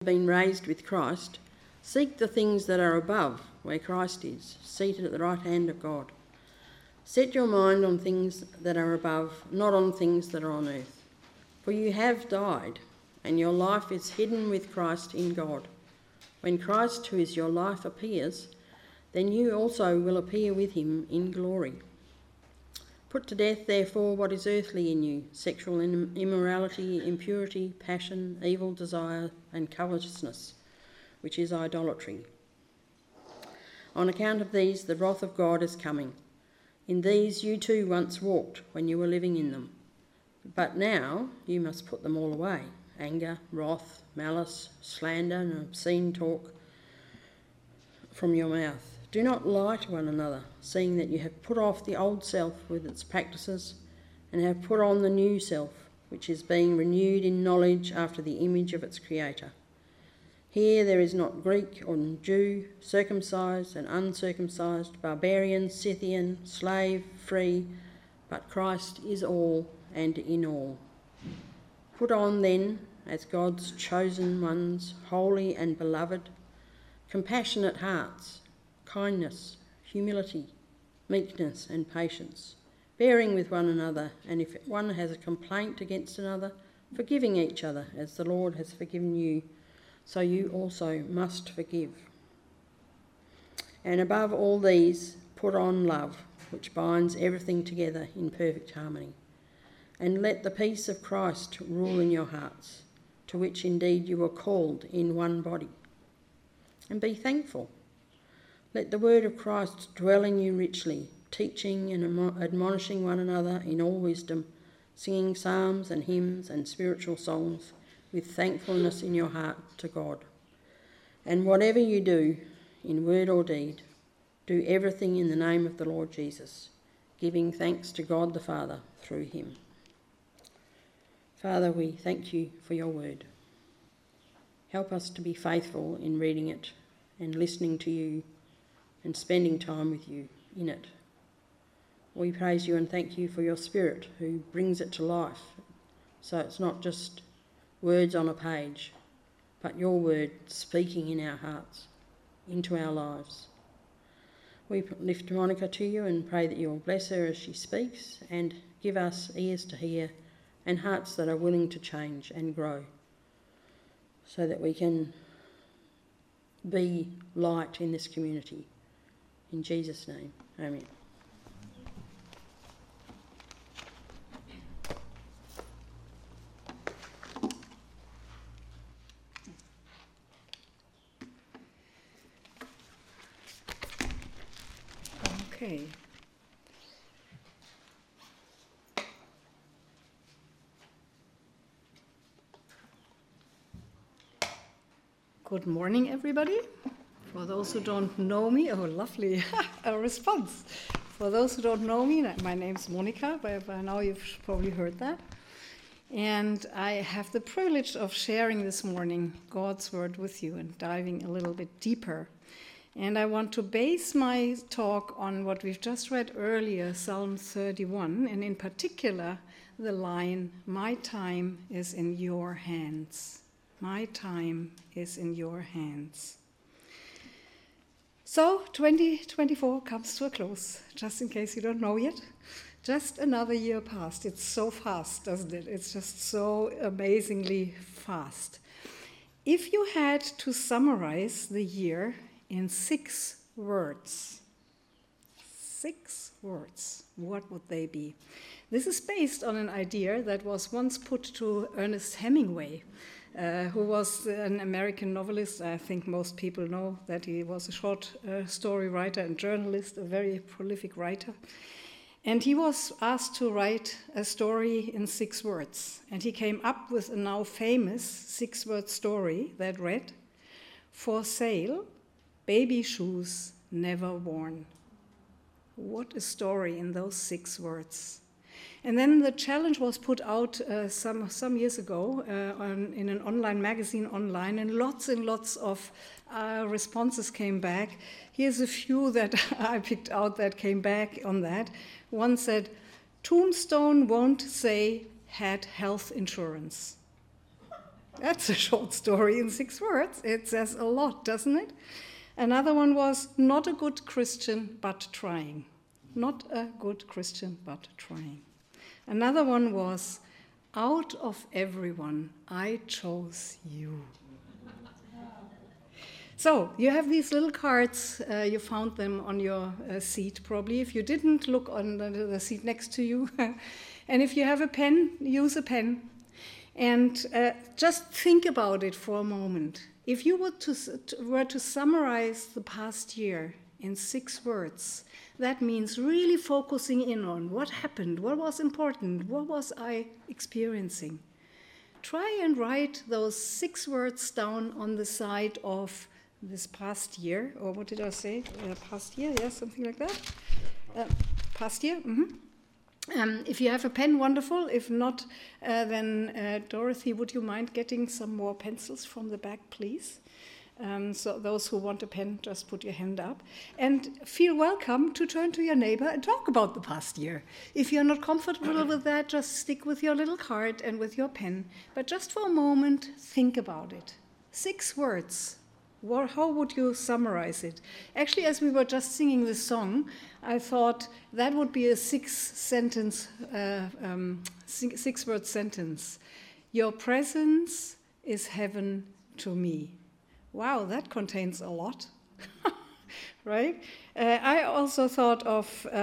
been raised with Christ, seek the things that are above, where Christ is, seated at the right hand of God. Set your mind on things that are above, not on things that are on earth. For you have died, and your life is hidden with Christ in God. When Christ, who is your life, appears, then you also will appear with him in glory. Put to death, therefore, what is earthly in you: sexual immorality, impurity, passion, evil desire, and covetousness, which is idolatry. On account of these, the wrath of God is coming. In these you too once walked when you were living in them. But now you must put them all away: anger, wrath, malice, slander, and obscene talk from your mouth. Do not lie to one another, seeing that you have put off the old self with its practices, and have put on the new self, which is being renewed in knowledge after the image of its Creator. Here there is not Greek or Jew, circumcised and uncircumcised, barbarian, Scythian, slave, free, but Christ is all and in all. Put on then, as God's chosen ones, holy and beloved, compassionate hearts, kindness, humility, meekness and patience, bearing with one another, and if one has a complaint against another, forgiving each other as the Lord has forgiven you, so you also must forgive. And above all these, put on love, which binds everything together in perfect harmony. And let the peace of Christ rule in your hearts, to which indeed you were called in one body. And be thankful. Let the word of Christ dwell in you richly, teaching and admonishing one another in all wisdom, singing psalms and hymns and spiritual songs with thankfulness in your heart to God. And whatever you do, in word or deed, do everything in the name of the Lord Jesus, giving thanks to God the Father through him. Father, we thank you for your word. Help us to be faithful in reading it and listening to you and spending time with you in it. We praise you and thank you for your Spirit who brings it to life, so it's not just words on a page, but your word speaking in our hearts, into our lives. We lift Monica to you and pray that you will bless her as she speaks and give us ears to hear and hearts that are willing to change and grow, so that we can be light in this community. In Jesus' name, amen. Okay. Good morning, everybody. For those who don't know me, oh, lovely a response. For those who don't know me, my name's Monica. By now you've probably heard that. And I have the privilege of sharing this morning God's word with you and diving a little bit deeper. And I want to base my talk on what we've just read earlier, Psalm 31, and in particular, the line, "My time is in your hands. My time is in your hands." So 2024 comes to a close, just in case you don't know yet. Just another year passed. It's so fast, doesn't it? It's just so amazingly fast. If you had to summarize the year in 6 words, what would they be? This is based on an idea that was once put to Ernest Hemingway, who was an American novelist. I think most people know that he was a short story writer and journalist, a very prolific writer. And he was asked to write a story in 6 words. And he came up with a now famous 6-word story that read, "For sale, baby shoes never worn." What a story in those 6 words. And then the challenge was put out some years ago in an online magazine online, and lots of responses came back. Here's a few that I picked out that came back on that. One said, "Tombstone won't say had health insurance." That's a short story in 6 words. It says a lot, doesn't it? Another one was not a good Christian, but trying. Not a good Christian, but trying. Another one was, out of everyone, I chose you. So, you have these little cards. You found them on your seat, probably. If you didn't, look on the seat next to you. And if you have a pen, use a pen. And just think about it for a moment. If you were to summarize the past year in 6 words, that means really focusing in on what happened, what was important, what was I experiencing. Try and write those 6 words down on the side of this past year, or what did I say? Past year, yes, something like that. Past year, if you have a pen, wonderful. If not, then Dorothy, would you mind getting some more pencils from the back, please? So those who want a pen, just put your hand up. And feel welcome to turn to your neighbor and talk about the past year. If you're not comfortable with that, just stick with your little card and with your pen. But just for a moment, think about it. 6 words. How would you summarize it? Actually, as we were just singing this song, I thought that would be a 6-word sentence. Your presence is heaven to me. Wow, that contains a lot, right? I also thought of,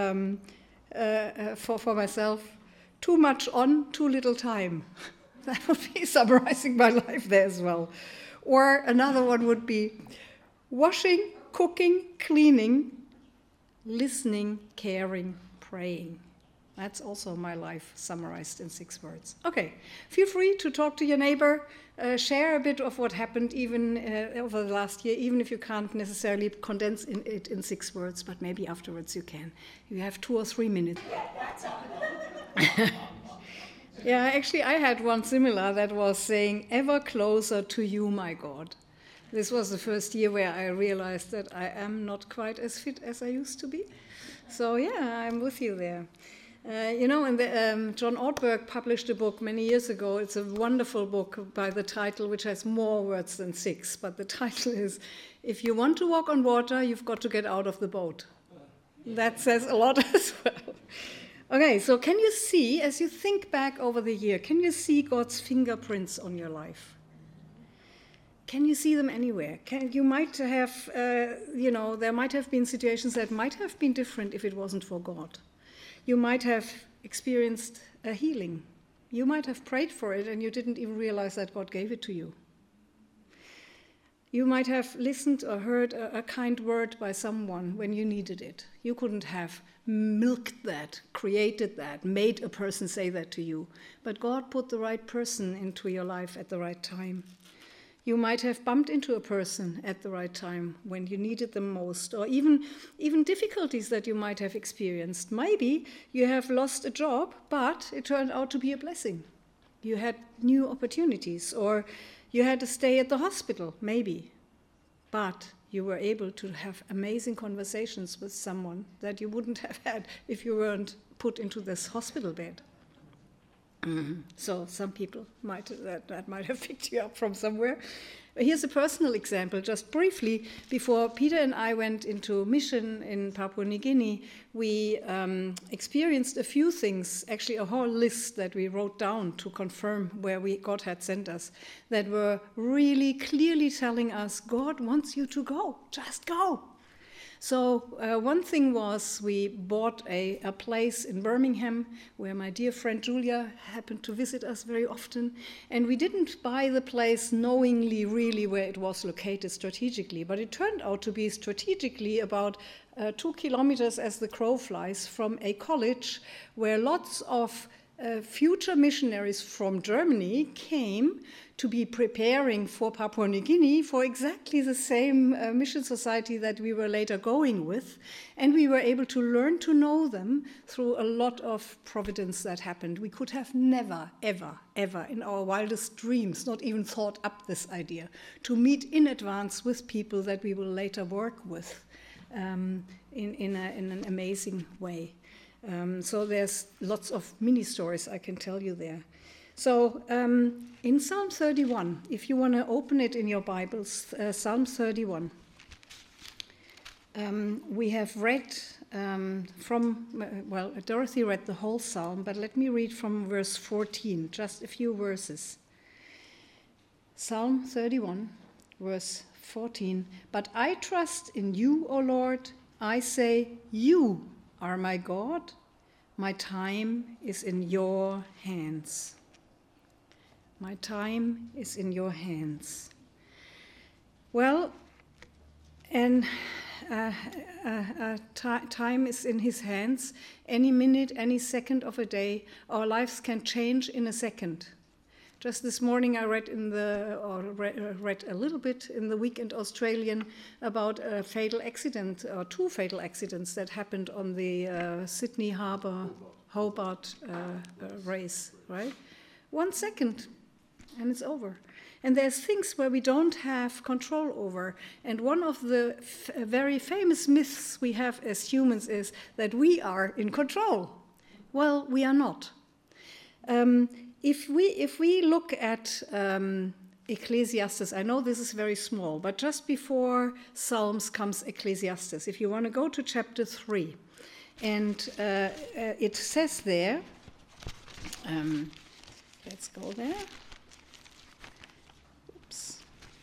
for myself, too much on, too little time. That would be summarizing my life there as well. Or another one would be washing, cooking, cleaning, listening, caring, praying. That's also my life summarized in 6 words. Okay, feel free to talk to your neighbor, share a bit of what happened even over the last year, even if you can't necessarily condense it in 6 words, but maybe afterwards you can. You have 2 or 3 minutes. Yeah, actually, I had one similar that was saying, ever closer to you, my God. This was the first year where I realized that I am not quite as fit as I used to be. So, yeah, I'm with you there. John Ortberg published a book many years ago. It's a wonderful book by the title, which has more words than 6. But the title is, If You Want to Walk on Water, You've Got to Get Out of the Boat. That says a lot as well. Okay, so can you see, as you think back over the year, can you see God's fingerprints on your life? Can you see them anywhere? You might have, there might have been situations that might have been different if it wasn't for God. You might have experienced a healing. You might have prayed for it and you didn't even realize that God gave it to you. You might have listened or heard a kind word by someone when you needed it. You couldn't have milked that, created that, made a person say that to you. But God put the right person into your life at the right time. You might have bumped into a person at the right time when you needed them most, or even difficulties that you might have experienced. Maybe you have lost a job, but it turned out to be a blessing. You had new opportunities, or you had to stay at the hospital, maybe. But you were able to have amazing conversations with someone that you wouldn't have had if you weren't put into this hospital bed. So some people that might have picked you up from somewhere. Here's a personal example, just briefly. Before Peter and I went into mission in Papua New Guinea, we experienced a few things, actually a whole list that we wrote down to confirm where God had sent us, that were really clearly telling us, God wants you to go, just go. So one thing was we bought a place in Birmingham where my dear friend Julia happened to visit us very often. And we didn't buy the place knowingly really where it was located strategically, but it turned out to be strategically about 2 kilometers as the crow flies from a college where lots of future missionaries from Germany came to be preparing for Papua New Guinea for exactly the same mission society that we were later going with. And we were able to learn to know them through a lot of providence that happened. We could have never, ever, ever in our wildest dreams not even thought up this idea to meet in advance with people that we will later work with in an amazing way. So there's lots of mini stories I can tell you there. So in Psalm 31, if you want to open it in your Bibles, Psalm 31, we have read Dorothy read the whole psalm, but let me read from verse 14, just a few verses. Psalm 31, verse 14. But I trust in you, O Lord. I say, you are my God. My time is in your hands. My time is in your hands. Well, and time is in his hands. Any minute, any second of a day, our lives can change in a second. Just this morning I read read a little bit in the Weekend Australian about a fatal accident, or two fatal accidents that happened on the Sydney Harbour Hobart race, right? 1 second and it's over. And there's things where we don't have control over. And one of the very famous myths we have as humans is that we are in control. Well, we are not. If we look at Ecclesiastes, I know this is very small, but just before Psalms comes Ecclesiastes. If you want to go to chapter 3, and it says there, let's go there. Oops.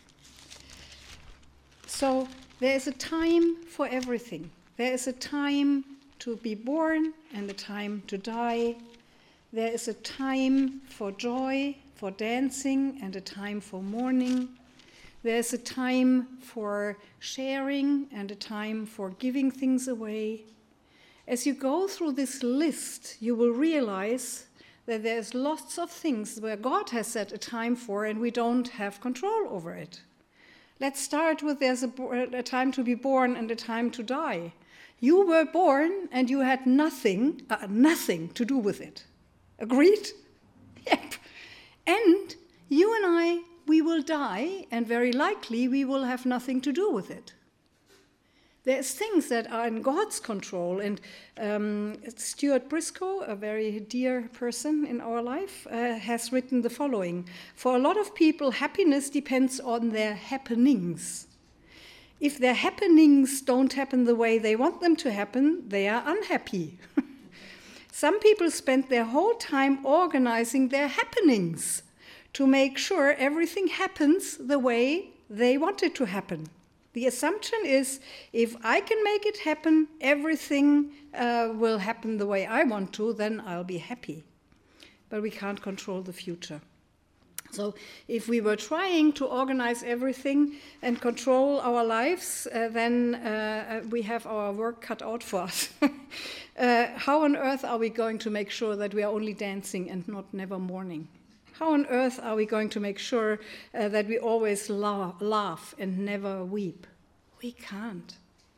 So there is a time for everything. There is a time to be born and a time to die. There is a time for joy, for dancing, and a time for mourning. There is a time for sharing and a time for giving things away. As you go through this list, you will realize that there's lots of things where God has set a time for and we don't have control over it. Let's start with there's a time to be born and a time to die. You were born and you had nothing to do with it. Agreed? Yep. And you and I, we will die, and very likely we will have nothing to do with it. There's things that are in God's control, and Stuart Briscoe, a very dear person in our life, has written the following. For a lot of people, happiness depends on their happenings. If their happenings don't happen the way they want them to happen, they are unhappy. Some people spend their whole time organizing their happenings to make sure everything happens the way they want it to happen. The assumption is, if I can make it happen, everything will happen the way I want to, then I'll be happy. But we can't control the future. So if we were trying to organize everything and control our lives, then we have our work cut out for us. How on earth are we going to make sure that we are only dancing and not never mourning? How on earth are we going to make sure that we always laugh and never weep? We can't.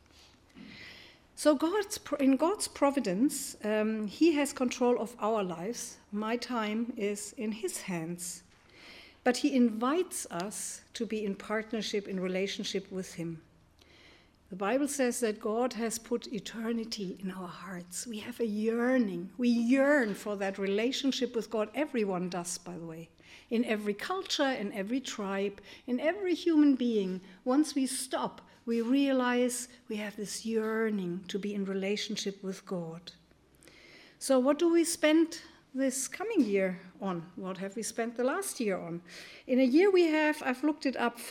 So in God's providence, He has control of our lives. My time is in His hands. But He invites us to be in partnership, in relationship with Him. The Bible says that God has put eternity in our hearts. We have a yearning. We yearn for that relationship with God. Everyone does, by the way. In every culture, in every tribe, in every human being, once we stop, we realize we have this yearning to be in relationship with God. So what do we spend this coming year on? What have we spent the last year on? In a year we have, I've looked it up,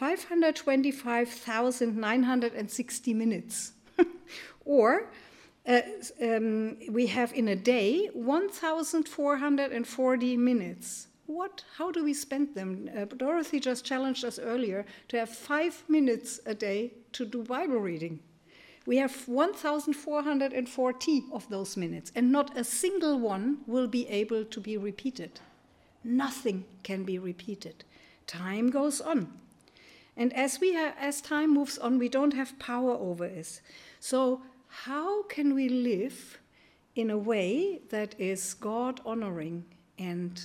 525,960 minutes. Or we have in a day 1,440 minutes. How do we spend them? Dorothy just challenged us earlier to have 5 minutes a day to do Bible reading. We have 1,440 of those minutes, and not a single one will be able to be repeated. Nothing can be repeated. Time goes on. And as time moves on, we don't have power over it. So how can we live in a way that is God-honoring and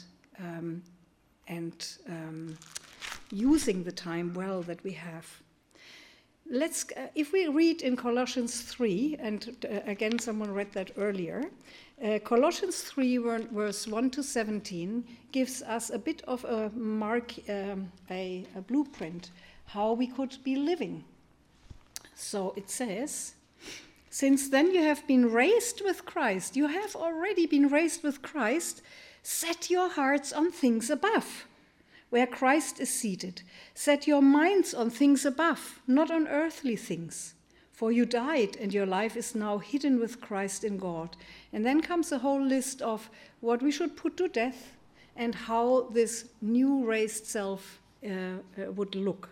using the time well that we have? if we read in Colossians 3, and again someone read that earlier, Colossians 3 verse 1 to 17 gives us a bit of a a blueprint how we could be living. So it says, since then you have been raised with Christ, you have already been raised with Christ, set your hearts on things above, where Christ is seated. Set your minds on things above, not on earthly things. For you died, and your life is now hidden with Christ in God. And then comes a whole list of what we should put to death and how this new raised self would look.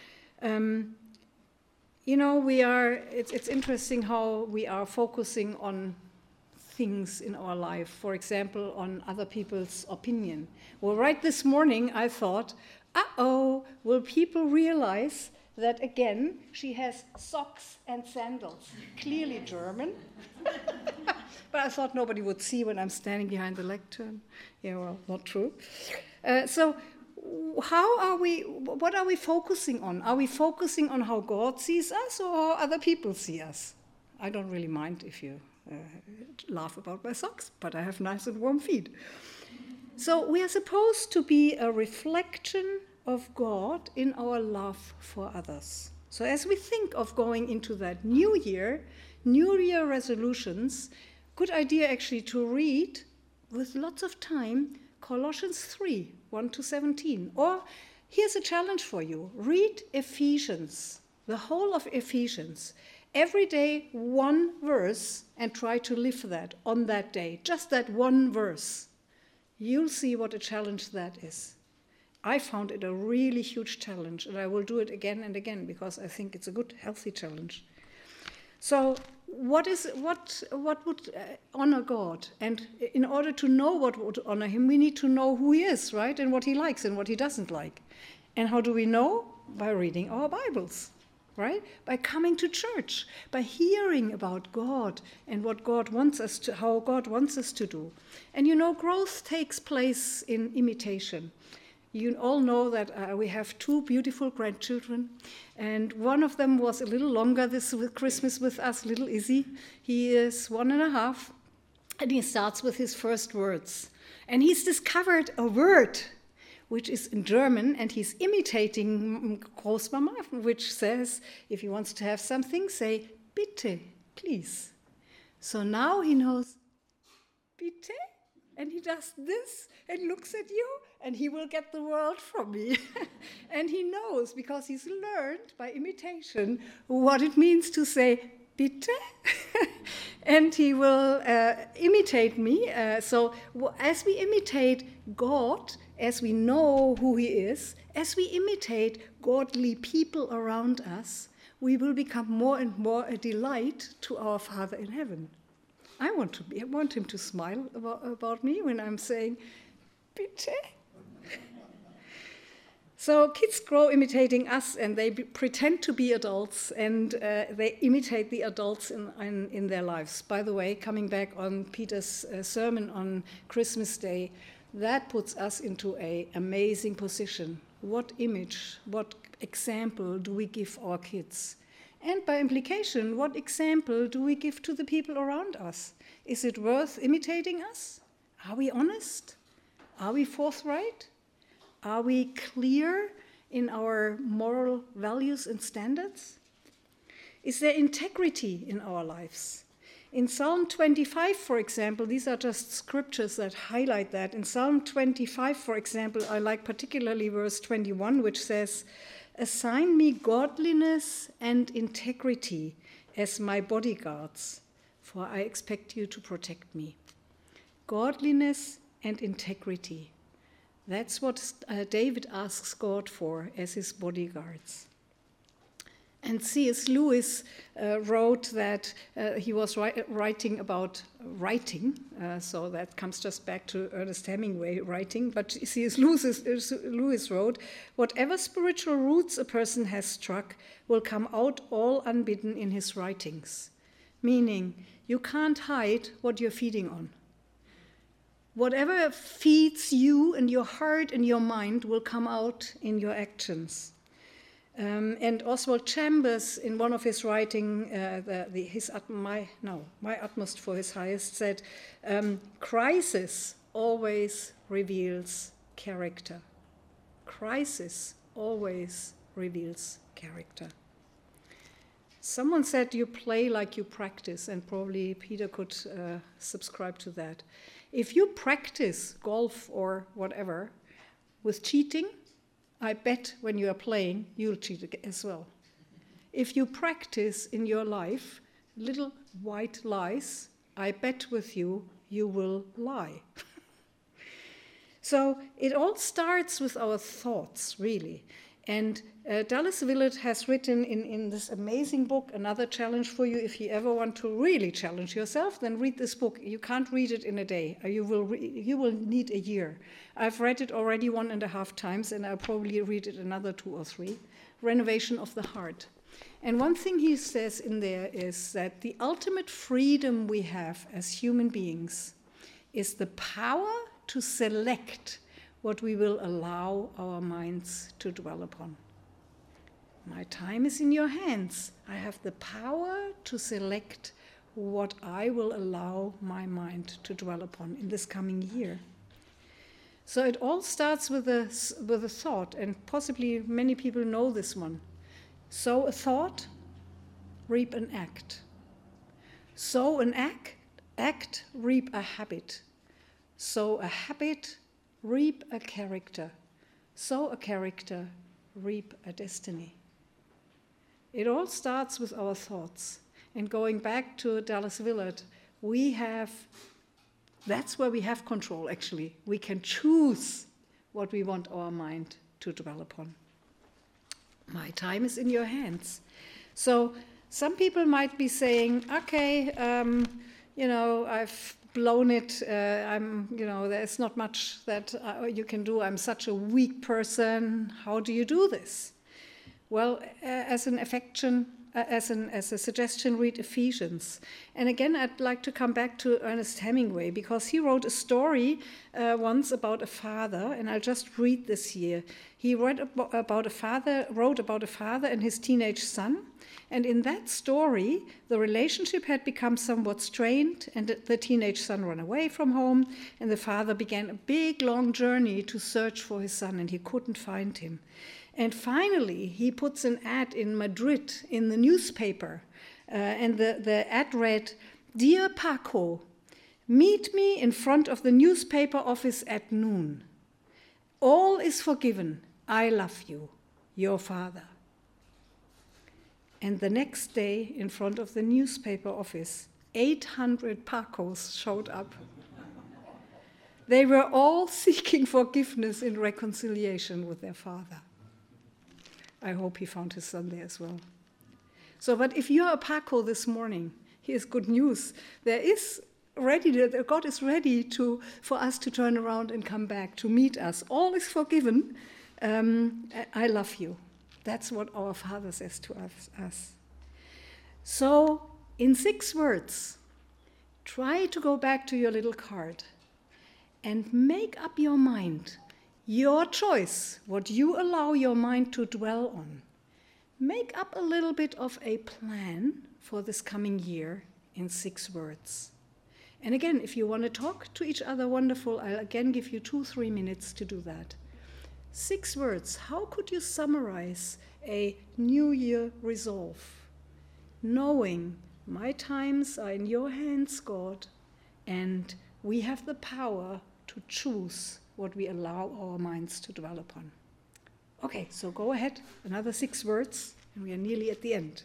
It's interesting how we are focusing on things in our life, for example, on other people's opinion. Well, right this morning I thought, will people realize that again she has socks and sandals, clearly German. But I thought nobody would see when I'm standing behind the lectern. Yeah, well, not true. So what are we focusing on? Are we focusing on how God sees us or how other people see us? I don't really mind if you laugh about my socks, but I have nice and warm feet. So we are supposed to be a reflection of God in our love for others. So as we think of going into that New Year resolutions, good idea actually to read with lots of time Colossians 3, 1 to 17. Or here's a challenge for you. Read Ephesians, the whole of Ephesians. Every day, one verse, and try to live that on that day. Just that one verse. You'll see what a challenge that is. I found it a really huge challenge, and I will do it again and again because I think it's a good, healthy challenge. So what would honor God? And in order to know what would honor him, we need to know who he is, right? And what he likes and what he doesn't like. And how do we know? By reading our Bibles, right? By coming to church, by hearing about God and what God wants us to, how God wants us to do. And growth takes place in imitation. You all know that we have two beautiful grandchildren, and one of them was a little longer this Christmas with us, little Izzy. He is 1.5, and he starts with his first words. And he's discovered a word, which is in German, and he's imitating Großmama, which says, if he wants to have something, say, bitte, please. So now he knows, bitte? And he does this and looks at you, and he will get the world from me. And he knows, because he's learned by imitation what it means to say, bitte? And he will imitate me. So as we imitate God, as we know who he is, as we imitate godly people around us, we will become more and more a delight to our Father in heaven. I want him to smile about me when I'm saying, bitte. So kids grow imitating us, and they pretend to be adults, and they imitate the adults in their lives. By the way, coming back on Peter's sermon on Christmas Day, that puts us into an amazing position. What image, what example do we give our kids? And by implication, what example do we give to the people around us? Is it worth imitating us? Are we honest? Are we forthright? Are we clear in our moral values and standards? Is there integrity in our lives? In Psalm 25, for example, these are just scriptures that highlight that. In Psalm 25, for example, I like particularly verse 21, which says, "Assign me godliness and integrity as my bodyguards, for I expect you to protect me." Godliness and integrity. That's what David asks God for as his bodyguards. And C.S. Lewis wrote that he was writing about writing, so that comes just back to Ernest Hemingway writing, but C.S. Lewis wrote, "Whatever spiritual roots a person has struck will come out all unbidden in his writings," meaning you can't hide what you're feeding on. Whatever feeds you and your heart and your mind will come out in your actions. And Oswald Chambers, in one of his writing, My Utmost for His Highest, said, crisis always reveals character. Crisis always reveals character. Someone said you play like you practice, and probably Peter could subscribe to that. If you practice golf or whatever with cheating, I bet when you are playing, you'll cheat as well. If you practice in your life little white lies, I bet with you, you will lie. So it all starts with our thoughts, really. And Dallas Willard has written in this amazing book, another challenge for you. If you ever want to really challenge yourself, then read this book. You can't read it in a day. You will need a year. I've read it already 1.5 times, and I'll probably read it another 2 or 3. Renovation of the Heart. And one thing he says in there is that the ultimate freedom we have as human beings is the power to select what we will allow our minds to dwell upon. My time is in your hands. I have the power to select what I will allow my mind to dwell upon in this coming year. So it all starts with a thought, and possibly many people know this one. Sow a thought, reap an act. Sow an act, reap a habit. Sow a habit, reap a character. Sow a character, reap a destiny. It all starts with our thoughts. And going back to Dallas Willard, that's where we have control, actually. We can choose what we want our mind to dwell upon. My time is in your hands. So some people might be saying, okay, I've blown it. There's not much that you can do. I'm such a weak person. How do you do this? Well, as a suggestion, read Ephesians. And again, I'd like to come back to Ernest Hemingway, because he wrote a story once about a father, and I'll just read this here. He wrote about a father and his teenage son, and in that story, the relationship had become somewhat strained, and the teenage son ran away from home, and the father began a big, long journey to search for his son, and he couldn't find him. And finally, he puts an ad in Madrid in the newspaper, and the ad read, "Dear Paco, meet me in front of the newspaper office at noon. All is forgiven. I love you, your father." And the next day, in front of the newspaper office, 800 Pacos showed up. They were all seeking forgiveness and reconciliation with their father. I hope he found his son there as well. So, but if you're a Paco this morning, here's good news. God is ready for us to turn around and come back, to meet us. All is forgiven. I love you. That's what our Father says to us. So, in 6 words, try to go back to your little card and make up your mind. Your choice, what you allow your mind to dwell on. Make up a little bit of a plan for this coming year in 6 words. And again, if you want to talk to each other, wonderful. I'll again give you 2-3 minutes to do that. 6 words. How could you summarize a New Year resolve? Knowing my times are in your hands, God, and we have the power to choose what we allow our minds to dwell upon. Okay, so go ahead, another 6 words, and we are nearly at the end.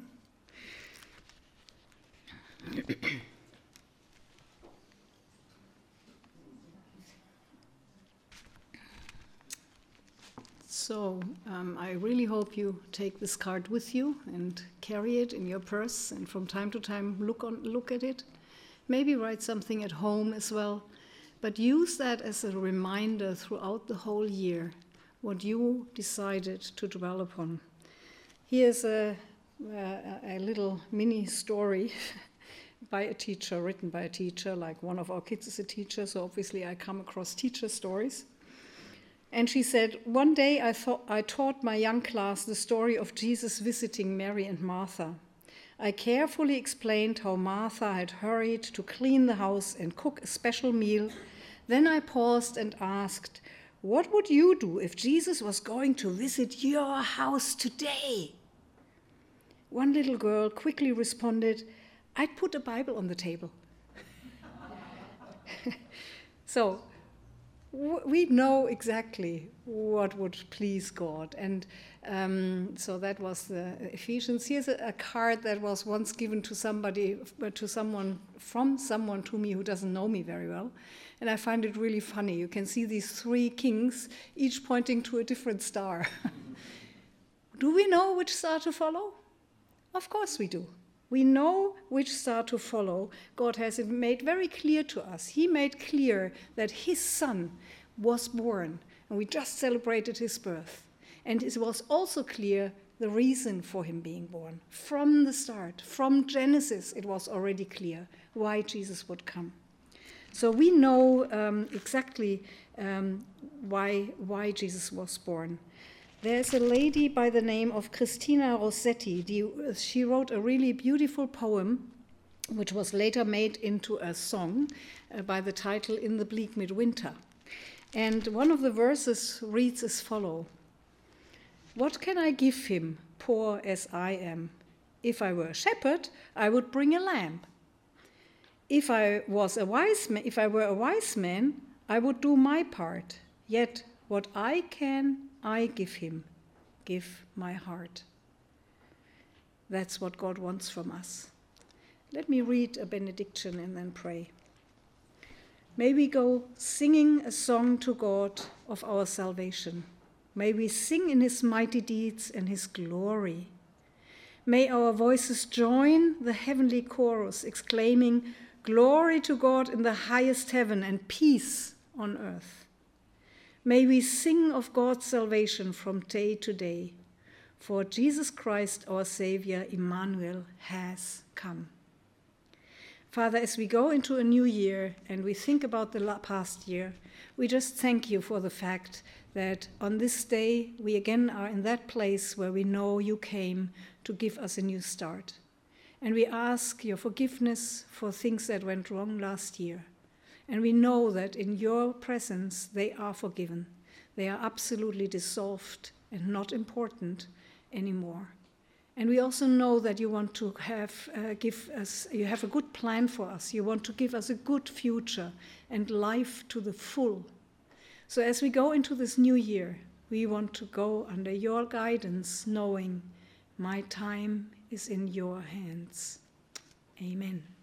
So I really hope you take this card with you and carry it in your purse, and from time to time look at it. Maybe write something at home as well. But use that as a reminder throughout the whole year, what you decided to dwell upon. Here's a little mini story written by a teacher, like one of our kids is a teacher, so obviously I come across teacher stories. And she said, one day I taught my young class the story of Jesus visiting Mary and Martha. I carefully explained how Martha had hurried to clean the house and cook a special meal. Then I paused and asked, what would you do if Jesus was going to visit your house today? One little girl quickly responded, I'd put a Bible on the table. So we know exactly what would please God. And so that was the Ephesians. Here's a card that was once given to someone to me who doesn't know me very well. And I find it really funny. You can see these 3 kings, each pointing to a different star. Do we know which star to follow? Of course we do. We know which star to follow. God has it made very clear to us. He made clear that his son was born, and we just celebrated his birth. And it was also clear the reason for him being born. From the start, from Genesis, it was already clear why Jesus would come. So we know exactly why Jesus was born. There's a lady by the name of Christina Rossetti. She wrote a really beautiful poem, which was later made into a song by the title In the Bleak Midwinter. And one of the verses reads as follows. What can I give him, poor as I am? If I were a shepherd, I would bring a lamb. If I were a wise man, I would do my part. Yet what I can, I give him. Give my heart. That's what God wants from us. Let me read a benediction and then pray. May we go singing a song to God of our salvation. May we sing in his mighty deeds and his glory. May our voices join the heavenly chorus, exclaiming, Glory to God in the highest heaven and peace on earth. May we sing of God's salvation from day to day, for Jesus Christ, our Savior, Emmanuel, has come. Father, as we go into a new year and we think about the past year, we just thank you for the fact that on this day we again are in that place where we know you came to give us a new start. And we ask your forgiveness for things that went wrong last year. And we know that in your presence they are forgiven. They are absolutely dissolved and not important anymore. And we also know that you want to you have a good plan for us. You want to give us a good future and life to the full. So as we go into this new year, we want to go under your guidance, knowing my time is in your hands. Amen.